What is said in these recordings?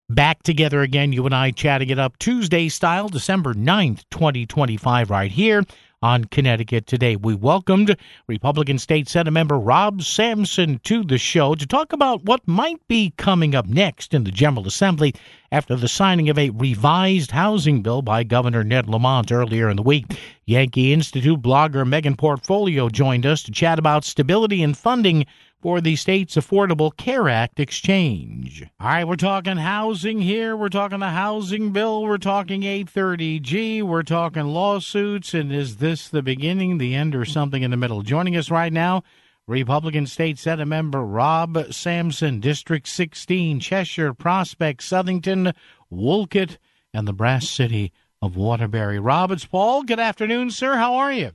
Back together again, you and I chatting it up Tuesday style, December 9th, 2025, right here on Connecticut Today. We welcomed Republican State Senate member Rob Sampson to the show to talk about what might be coming up next in the General Assembly after the signing of a revised housing bill by Governor Ned Lamont earlier in the week. Yankee Institute blogger Megan Portfolio joined us to chat about stability and funding for the state's Affordable Care Act exchange. All right, we're talking housing here. We're talking the housing bill. We're talking 830G. We're talking lawsuits. And is this the beginning, the end, or something in the middle? Joining us right now, Republican State Senate member Rob Sampson, District 16, Cheshire, Prospect, Southington, Wolcott, and the Brass City of Waterbury. Rob, it's Paul. Good afternoon, sir. How are you?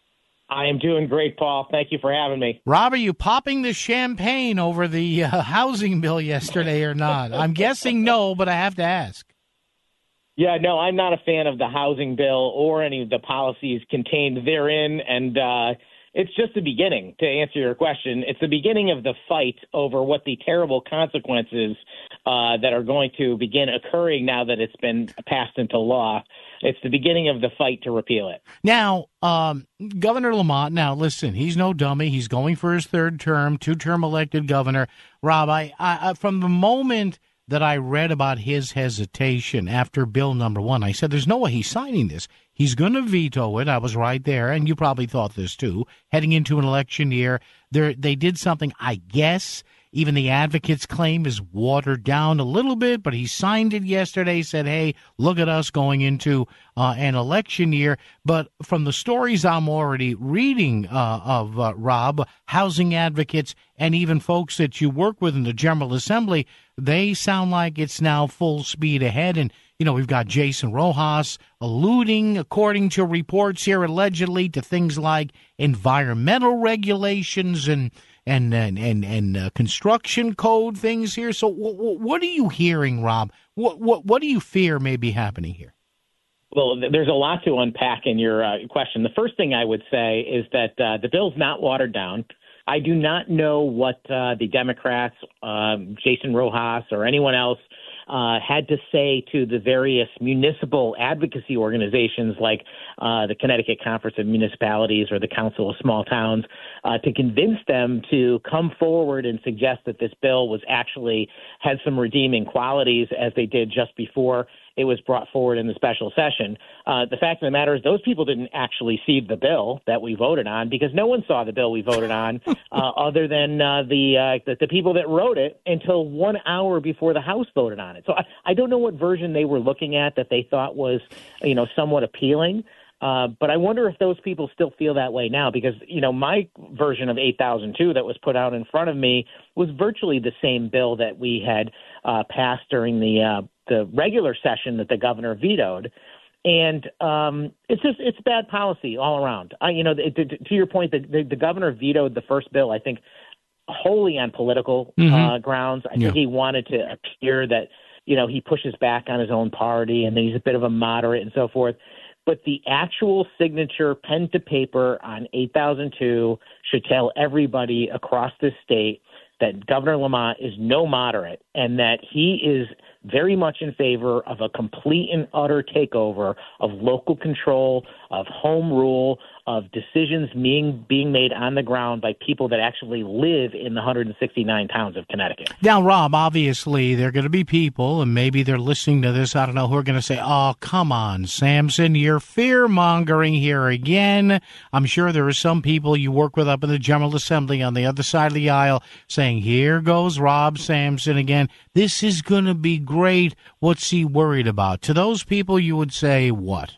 I am doing great, Paul. Thank you for having me. Rob, are you popping the champagne over the housing bill yesterday or not? I'm guessing no, but I have to ask. Yeah, no, I'm not a fan of the housing bill or any of the policies contained therein, and it's just the beginning, to answer your question. It's the beginning of the fight over what the terrible consequences that are going to begin occurring now that it's been passed into law. It's the beginning of the fight to repeal it. Now, Governor Lamont, now listen, he's no dummy. He's going for his third term, two-term elected governor. Rob, I from the moment that I read about his hesitation after bill number one, I said, there's no way he's signing this. He's going to veto it. I was right there, and you probably thought this too. Heading into an election year, they did something, I guess, even the advocates claim is watered down a little bit, but he signed it yesterday, said, hey, look at us going into an election year. But from the stories I'm already reading of Rob, housing advocates, and even folks that you work with in the General Assembly, they sound like it's now full speed ahead. And, you know, we've got Jason Rojas alluding, according to reports here, allegedly to things like environmental regulations and construction code things here. So what are you hearing, Rob? What do you fear may be happening here? Well, there's a lot to unpack in your question. The first thing I would say is that the bill's not watered down. I do not know what the Democrats, Jason Rojas, or anyone else had to say to the various municipal advocacy organizations like the Connecticut Conference of Municipalities or the Council of Small Towns to convince them to come forward and suggest that this bill was actually had some redeeming qualities as they did just before it was brought forward in the special session. The fact of the matter is those people didn't actually see the bill that we voted on because no one saw the bill we voted on other than the people that wrote it until 1 hour before the House voted on it. So I don't know what version they were looking at that they thought was, somewhat appealing. But I wonder if those people still feel that way now because, my version of 8002 that was put out in front of me was virtually the same bill that we had passed during the regular session that the governor vetoed. And it's bad policy all around. To your point, the governor vetoed the first bill, I think, wholly on political grounds. I think he wanted to appear that, he pushes back on his own party and that he's a bit of a moderate and so forth. But the actual signature pen to paper on 8002 should tell everybody across this state that Governor Lamont is no moderate and that he is very much in favor of a complete and utter takeover of local control, of home rule, of decisions being made on the ground by people that actually live in the 169 towns of Connecticut. Now, Rob, obviously there are going to be people, and maybe they're listening to this, I don't know, who are going to say, oh, come on, Sampson, you're fear-mongering here again. I'm sure there are some people you work with up in the General Assembly on the other side of the aisle saying, here goes Rob Sampson again. This is going to be great. What's he worried about? To those people, you would say what?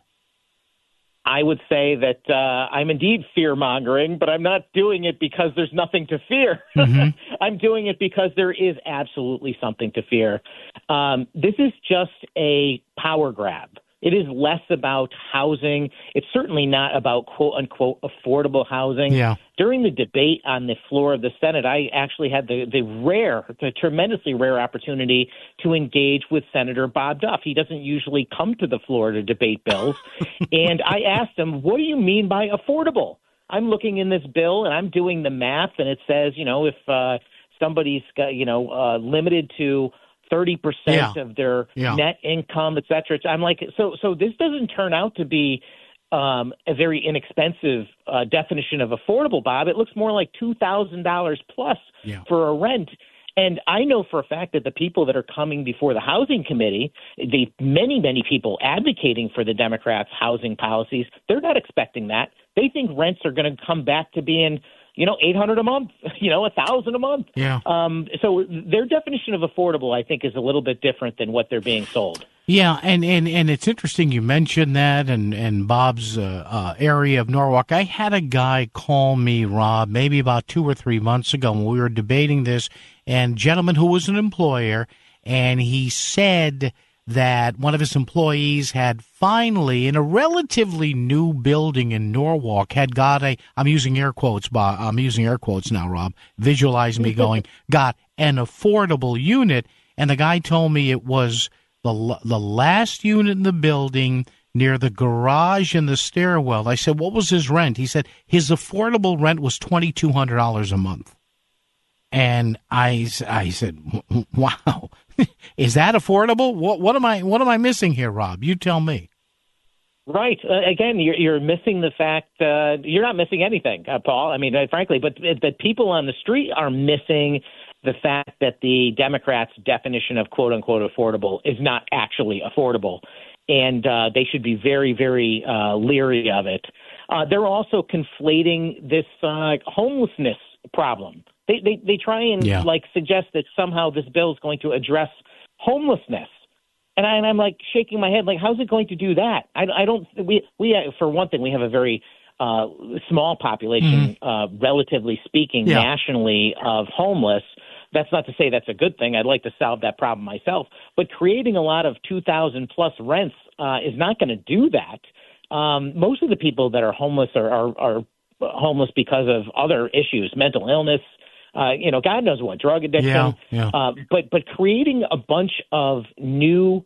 I would say that I'm indeed fear-mongering, but I'm not doing it because there's nothing to fear. I'm doing it because there is absolutely something to fear. This is just a power grab. It is less about housing. It's certainly not about, quote-unquote, affordable housing. Yeah. During the debate on the floor of the Senate, I actually had the tremendously rare opportunity to engage with Senator Bob Duff. He doesn't usually come to the floor to debate bills. And I asked him, what do you mean by affordable? I'm looking in this bill, and I'm doing the math, and it says, if somebody's got, limited to 30% of their net income, et cetera. I'm like, so this doesn't turn out to be a very inexpensive definition of affordable, Bob. It looks more like $2,000 plus for a rent. And I know for a fact that the people that are coming before the housing committee, the many people advocating for the Democrats' housing policies, they're not expecting that. They think rents are going to come back to being, $800 a month, $1,000 a month. Yeah. So their definition of affordable, I think, is a little bit different than what they're being sold. Yeah, and it's interesting you mentioned that and Bob's area of Norwalk. I had a guy call me, Rob, maybe about 2 or 3 months ago when we were debating this, and gentleman who was an employer, and he said that one of his employees had finally, in a relatively new building in Norwalk, had got I'm using air quotes, Bob. I'm using air quotes now, Rob. Visualize me got an affordable unit, and the guy told me it was the last unit in the building near the garage and the stairwell. I said, what was his rent? He said his affordable rent was $2,200 a month. And I said, wow, is that affordable? What am I missing here, Rob? You tell me. Right. Again, you're missing the fact you're not missing anything, Paul. I mean, frankly, but people on the street are missing the fact that the Democrats' definition of quote unquote affordable is not actually affordable. And they should be very, very leery of it. They're also conflating this homelessness problem. They try and suggest that somehow this bill is going to address homelessness. And I'm like shaking my head, like, how's it going to do that? I don't. We for one thing, we have a very small population, relatively speaking, nationally, of homeless. That's not to say that's a good thing. I'd like to solve that problem myself. But creating a lot of 2,000 plus rents is not going to do that. Most of the people that are homeless are homeless because of other issues, mental illness. God knows what, drug addiction. But creating a bunch of new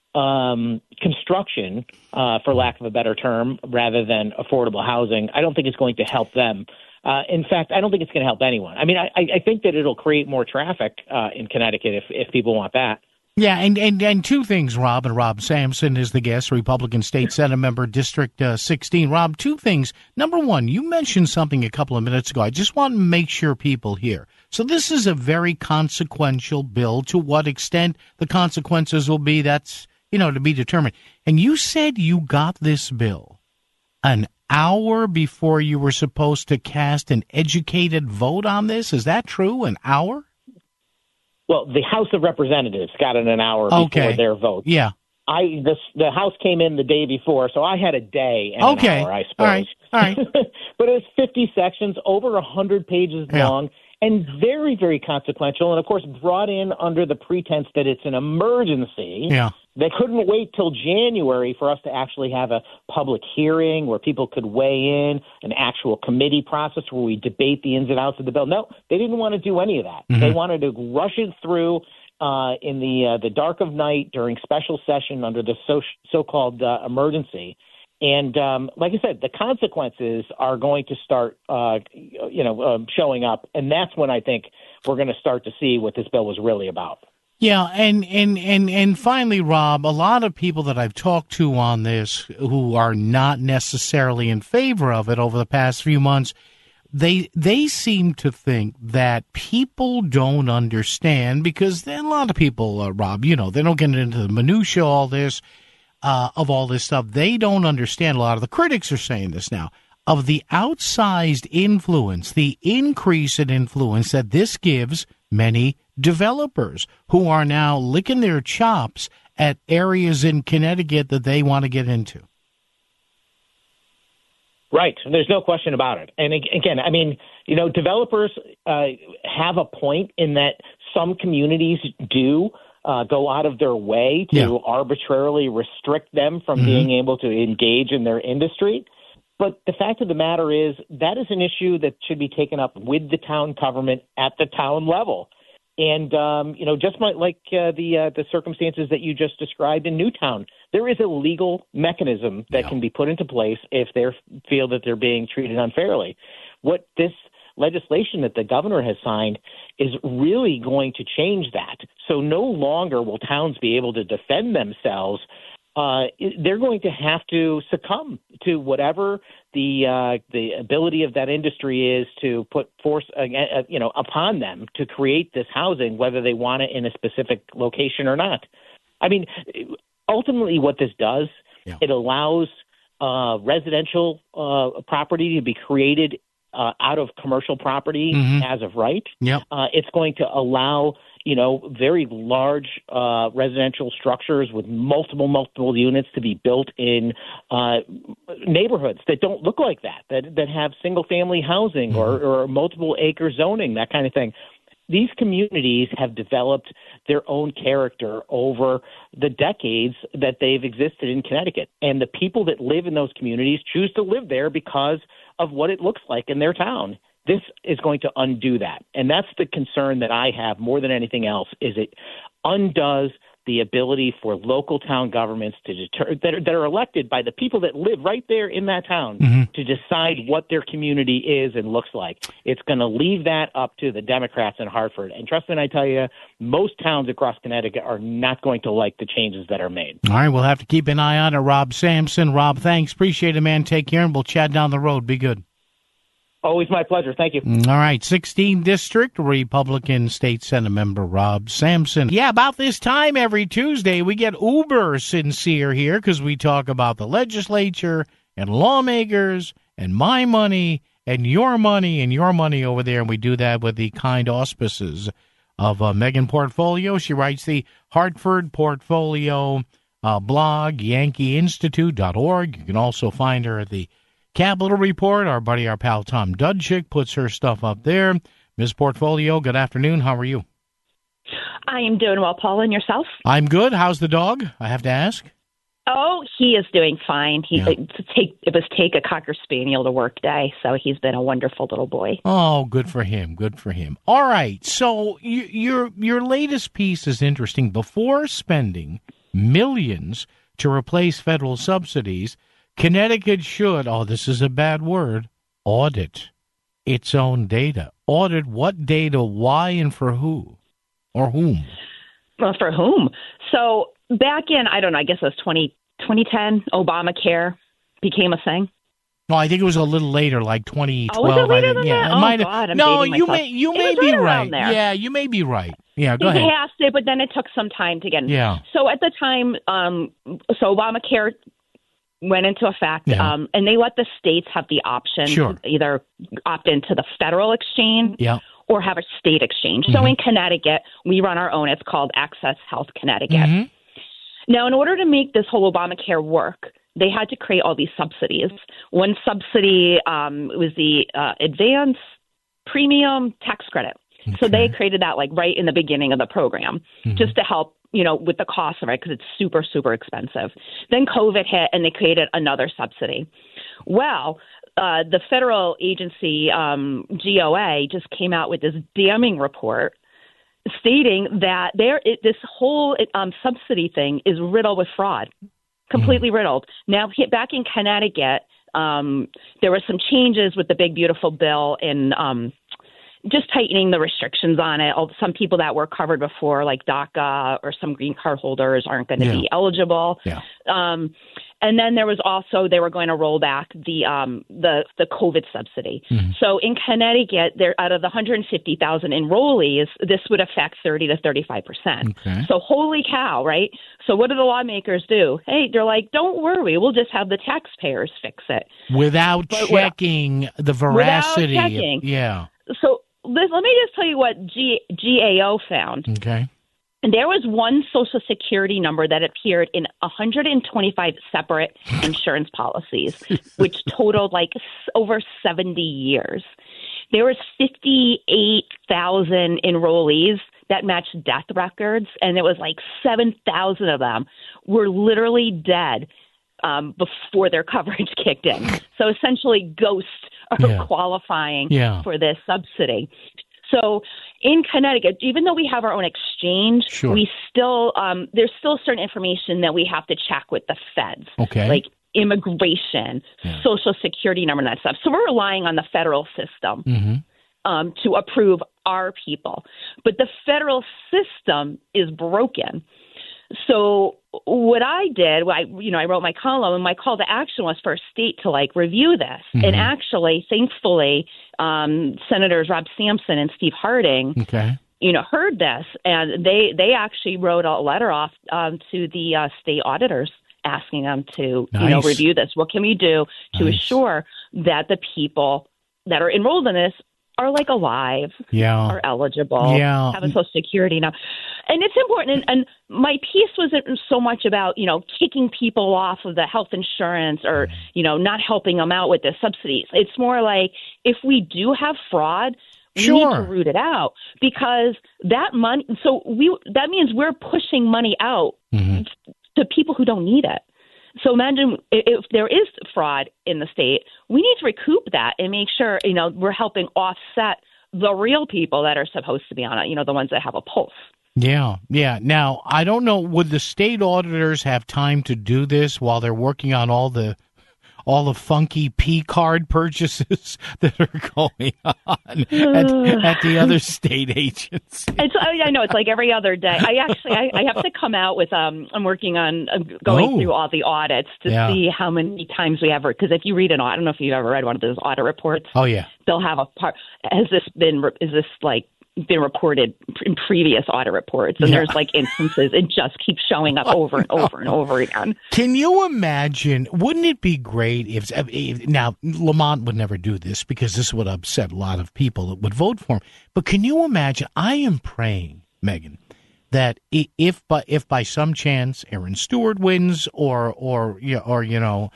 construction, for lack of a better term, rather than affordable housing, I don't think it's going to help them. In fact, I don't think it's going to help anyone. I mean, I think that it'll create more traffic in Connecticut if people want that. Yeah, and two things, Rob, and Rob Sampson is the guest, Republican State Senate member, District 16. Rob, two things. Number one, you mentioned something a couple of minutes ago. I just want to make sure people hear. So this is a very consequential bill. To what extent the consequences will be, that's, to be determined. And you said you got this bill an hour before you were supposed to cast an educated vote on this. Is that true? An hour? Well, the House of Representatives got it an hour before their vote. Yeah. The House came in the day before, so I had a day and an hour, I suppose. All right. But it was 50 sections, over 100 pages long, and very, very consequential, and, of course, brought in under the pretense that it's an emergency. Yeah. They couldn't wait till January for us to actually have a public hearing where people could weigh in, an actual committee process where we debate the ins and outs of the bill. No, they didn't want to do any of that. Mm-hmm. They wanted to rush it through in the dark of night during special session under the so-called emergency. And like I said, the consequences are going to start, showing up. And that's when I think we're going to start to see what this bill was really about. Yeah, and finally, Rob, a lot of people that I've talked to on this who are not necessarily in favor of it over the past few months, they seem to think that people don't understand, because a lot of people, Rob, they don't get into the minutia of all this stuff. They don't understand. A lot of the critics are saying this now, of the outsized influence, the increase in influence that this gives many developers who are now licking their chops at areas in Connecticut that they want to get into. Right. There's no question about it. And again, I mean, developers have a point in that some communities do go out of their way to arbitrarily restrict them from being able to engage in their industry. But the fact of the matter is that is an issue that should be taken up with the town government at the town level. And, just like the circumstances that you just described in Newtown, there is a legal mechanism that can be put into place if they feel that they're being treated unfairly. What legislation that the governor has signed is really going to change that. So no longer will towns be able to defend themselves. They're going to have to succumb to whatever the ability of that industry is to put force, upon them to create this housing, whether they want it in a specific location or not. I mean, ultimately, what this does, it allows residential property to be created out of commercial property as of right. Yep. It's going to allow, very large residential structures with multiple units to be built in neighborhoods that don't look like that have single-family housing or multiple acre zoning, that kind of thing. These communities have developed their own character over the decades that they've existed in Connecticut. And the people that live in those communities choose to live there because of what it looks like in their town. This is going to undo that. And that's the concern that I have more than anything else, is it undoes the ability for local town governments to that are elected by the people that live right there in that town to decide what their community is and looks like. It's going to leave that up to the Democrats in Hartford. And trust me when I tell you, most towns across Connecticut are not going to like the changes that are made. All right, we'll have to keep an eye on it. Rob Sampson. Rob, thanks. Appreciate it, man. Take care, and we'll chat down the road. Be good. Always my pleasure. Thank you. All right. 16th District, Republican State Senate member Rob Sampson. Yeah, about this time every Tuesday, we get uber sincere here because we talk about the legislature and lawmakers and my money and your money over there. And we do that with the kind auspices of Megan Portfolio. She writes the Hartford Portfolio blog, yankeeinstitute.org. You can also find her at the Capitol Report. Our pal Tom Dudchick puts her stuff up there. Ms. Portfolio, good afternoon. How are you? I am doing well, Paul, and yourself? I'm good. How's the dog? I have to ask. Oh, he is doing fine. It was take a Cocker Spaniel to work day, so he's been a wonderful little boy. Oh, good for him. Good for him. All right. So your latest piece is interesting. Before spending millions to replace federal subsidies, Connecticut should, this is a bad word, audit its own data. Audit what data, why, and for who or whom? Well, for whom? So back in, I don't know, I guess it was 2010, Obamacare became a thing. No, I think it was a little later, like 2012. Oh, was it later than that? It God, I'm no, dating you myself. may be right. Yeah, you may be right. Yeah, go ahead. It has to, but then it took some time to get in. Yeah. So at the time, so Obamacare went into effect, and they let the states have the option to either opt into the federal exchange or have a state exchange. So in Connecticut, we run our own. It's called Access Health Connecticut. Now, in order to make this whole Obamacare work, they had to create all these subsidies. One subsidy was the advance premium tax credit. Okay. So they created that right in the beginning of the program just to help with the cost of it, because it's super, super expensive. Then COVID hit and they created another subsidy. Well, the federal agency, GOA, just came out with this damning report stating that this whole subsidy thing is riddled with fraud, completely riddled. Now, back in Connecticut, there were some changes with the big, beautiful bill in just tightening the restrictions on it. Some people that were covered before, like DACA or some green card holders, aren't going to be eligible. Yeah. And then there was also, they were going to roll back the COVID subsidy. So in Connecticut, out of the 150,000 enrollees, this would affect 30 to 35%. Okay. So holy cow, right? So what do the lawmakers do? Hey, they're like, don't worry, we'll just have the taxpayers fix it. Without checking the veracity. Without checking. Yeah. So let me just tell you what GAO found. Okay. And there was one Social Security number that appeared in 125 separate insurance policies, which totaled over 70 years. There was 58,000 enrollees that matched death records, and it was 7,000 of them were literally dead before their coverage kicked in. So essentially ghosts are qualifying for this subsidy. So in Connecticut, even though we have our own exchange, we still there's still certain information that we have to check with the feds, like immigration, Social Security number, and that stuff. So we're relying on the federal system to approve our people. But the federal system is broken. So what I did, I wrote my column, and my call to action was for a state to review this. Mm-hmm. And actually, thankfully, Senators Rob Sampson and Steve Harding, heard this, and they actually wrote a letter off to the state auditors asking them to review this. What can we do to assure that the people that are enrolled in this are alive, are eligible, have a Social Security now. And it's important. And my piece wasn't so much about, kicking people off of the health insurance or, not helping them out with the subsidies. It's more like if we do have fraud, we need to root it out, because that money. So that means we're pushing money out to people who don't need it. So imagine if there is fraud in the state, we need to recoup that and make sure, we're helping offset the real people that are supposed to be on it, the ones that have a pulse. Yeah. Now, I don't know, would the state auditors have time to do this while they're working on all the funky P-card purchases that are going on at the other state agents? I know, it's like every other day. I have to come out with, I'm working on going through all the audits to see how many times we ever, because if you read I don't know if you've ever read one of those audit reports. Oh, yeah. They'll have a part, is this been reported in previous audit reports, and there's instances it just keeps showing up over and over and over again. Can you imagine? Wouldn't it be great if now Lamont would never do this because this would upset a lot of people that would vote for him. But can you imagine? I am praying, Megan, that if by some chance Aaron Stewart wins or Ryan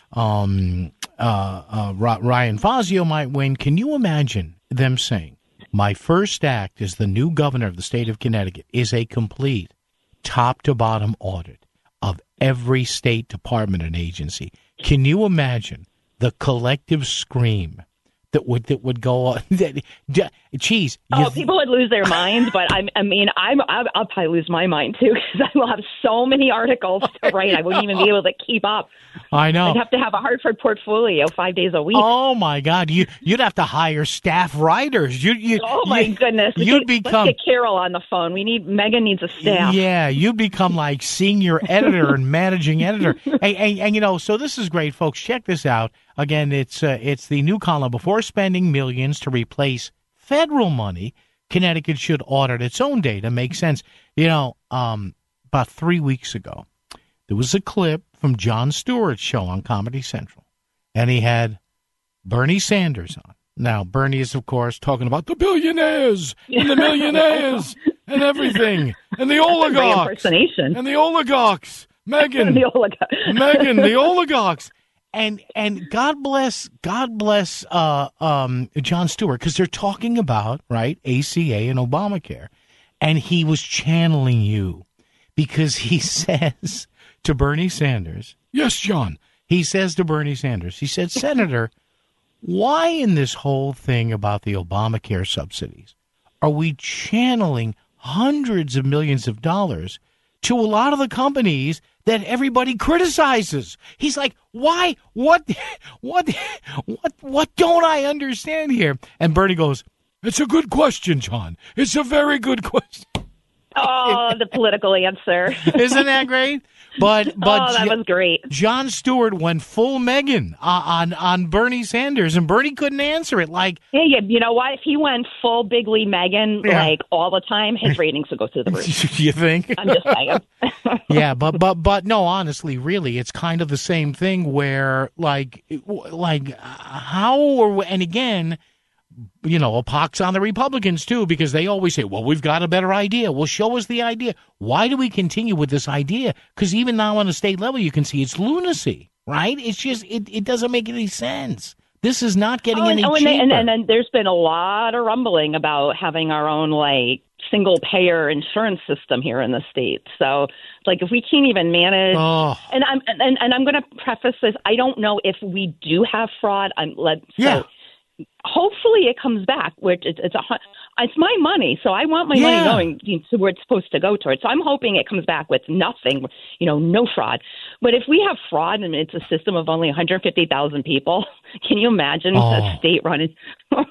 Fazio might win, can you imagine them saying, my first act as the new governor of the state of Connecticut is a complete top-to-bottom audit of every state department and agency. Can you imagine the collective scream that would go on? Geez. People would lose their minds, but I'll probably lose my mind, too, because I will have so many articles to write. I wouldn't even be able to keep up. I know. I'd have to have a Hartford portfolio 5 days a week. Oh, my God. You'd have to hire staff writers. My goodness. Let's get Carol on the phone. Megan needs a staff. Yeah, you'd become like senior editor and managing editor. And so this is great, folks. Check this out. Again, it's the new column. Before spending millions to replace federal money, Connecticut should audit its own data. Makes sense. About 3 weeks ago, there was a clip from Jon Stewart's show on Comedy Central, and he had Bernie Sanders on. Now, Bernie is, of course, talking about the billionaires and the millionaires and everything, and the oligarchs. And the oligarchs. Megan. Megan, the oligarchs. And God bless Jon Stewart, because they're talking about, right, ACA and Obamacare. And he was channeling you because he says to Bernie Sanders, yes, John, he says to Bernie Sanders, he said, Senator, why in this whole thing about the Obamacare subsidies are we channeling hundreds of millions of dollars to a lot of the companies that everybody criticizes? He's like, why? What don't I understand here? And Bernie goes, it's a good question, John. It's a very good question. Oh, the political answer. Isn't that great? But that was great. Jon Stewart went full Megan on Bernie Sanders, and Bernie couldn't answer it. Hey, you know what? If he went full bigly Megan all the time, his ratings would go through the roof. You think? I'm just saying. Yeah, but no, honestly, really, it's kind of the same thing where and again, a pox on the Republicans, too, because they always say, well, we've got a better idea. Well, show us the idea. Why do we continue with this idea? Because even now on a state level, you can see it's lunacy, right? It's just, it doesn't make any sense. This is not getting any cheaper. And there's been a lot of rumbling about having our own, single-payer insurance system here in the state. So, if we can't even manage, and I'm going to preface this, I don't know if we do have fraud. Hopefully it comes back, which it's my money, so I want my money going to where it's supposed to go towards. So I'm hoping it comes back with nothing, no fraud. But if we have fraud and it's a system of only 150,000 people, can you imagine a state running?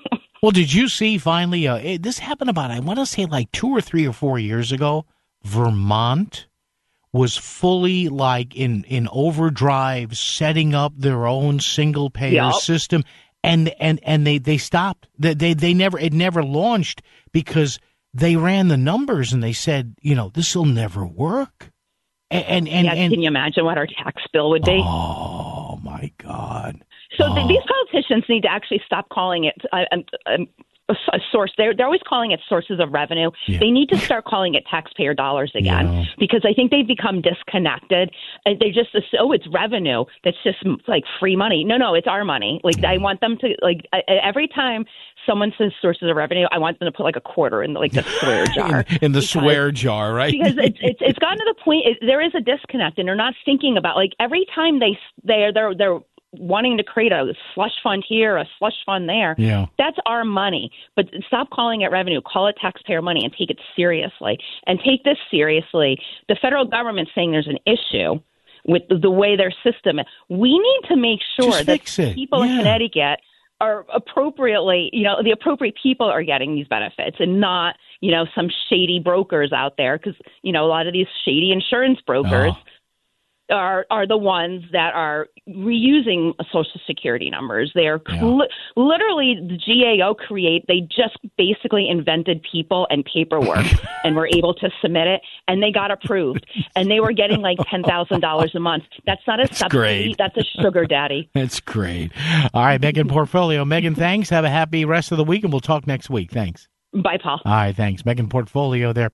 Well, did you see finally, this happened about, I want to say like 2 or 3 or 4 years ago, Vermont was fully like in overdrive, setting up their own single payer system. And they stopped. It never launched because they ran the numbers and they said, this will never work. And can you imagine what our tax bill would be? Oh my God! So these politicians need to actually stop calling it a source. They're always calling it sources of revenue. Yeah. They need to start calling it taxpayer dollars again, because I think they've become disconnected. They just it's revenue. That's just like free money. No, it's our money. Like I want them to every time someone says sources of revenue, I want them to put like a quarter in like the swear jar. in the swear jar, right? Because it's gotten to the point there is a disconnect, and they're not thinking about like every time they're wanting to create a slush fund here, a slush fund there. Yeah. That's our money. But stop calling it revenue. Call it taxpayer money and take it seriously. And take this seriously. The federal government's saying there's an issue with the way their system is. We need to make sure that people in Connecticut are appropriately, the appropriate people are getting these benefits and not, some shady brokers out there. Because, a lot of these shady insurance brokers are the ones that are reusing Social Security numbers. They are literally the GAO they just basically invented people and paperwork and were able to submit it, and they got approved. And they were getting like $10,000 a month. That's not a subsidy. Great. That's a sugar daddy. That's great. All right, Megan Portfolio. Megan, thanks. Have a happy rest of the week, and we'll talk next week. Thanks. Bye, Paul. All right, thanks. Megan Portfolio there.